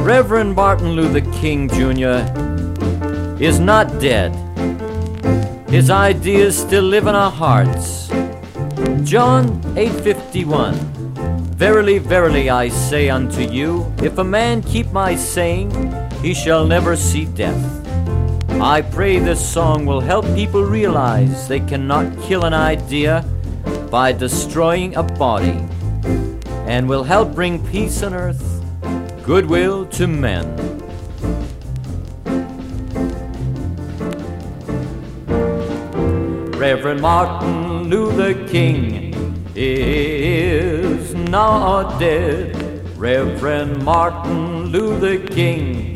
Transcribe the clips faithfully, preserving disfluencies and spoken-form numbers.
Reverend Martin Luther King Junior is not dead. His ideas still live in our hearts. John eight fifty-one. Verily, verily, I say unto you, if a man keep my saying, he shall never see death. I pray this song will help people realize they cannot kill an idea by destroying a body, and will help bring peace on earth, goodwill to men. Reverend Martin Luther King is not dead. Reverend Martin Luther King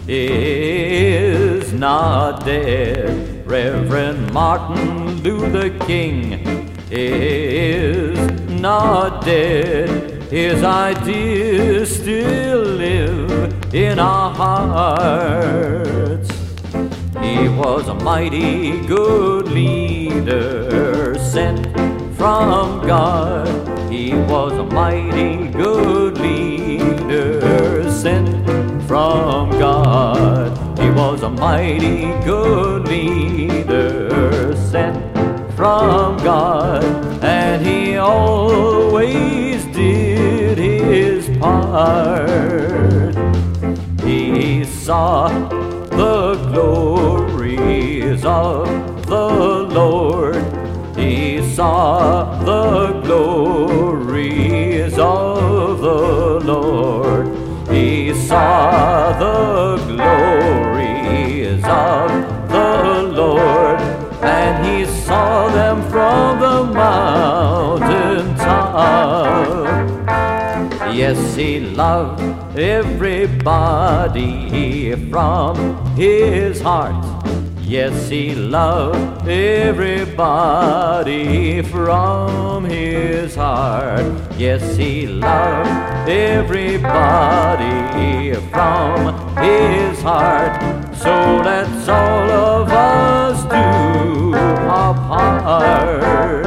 is not dead. Reverend Martin Luther King is not dead. His ideas still live in our hearts. He was a mighty good leader sent from God. He was a mighty good leader sent from God. He was a mighty good leader sent from God, and he always did his part. He saw the glories of the Lord. He saw the glories of the Lord. He saw the glories of the Lord, and he saw them from the mountain top. Yes, he loved everybody from his heart. Yes, he loved everybody from his heart. Yes, he loved everybody from his heart. So let's all of us do our part.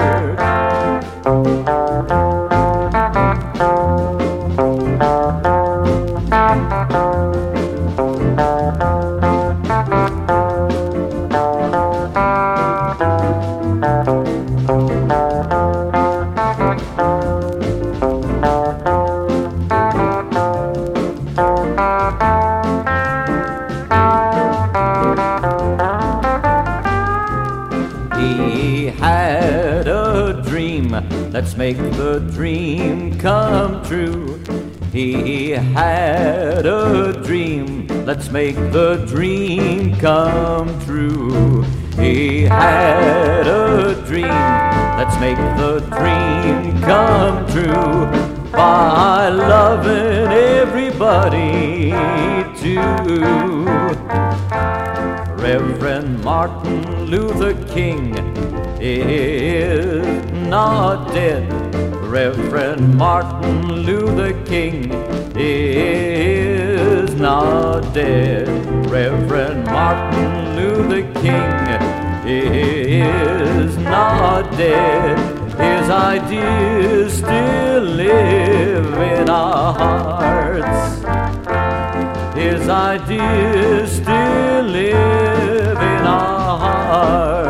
He had a dream, let's make the dream come true. He had a dream, let's make the dream come true. He had a dream, let's make the dream come true, by loving everybody too. Reverend Martin Luther King is not dead. Reverend Martin Luther King is not dead. Reverend Martin Luther King is not dead. His ideas still live in our hearts. His ideas still live in our hearts.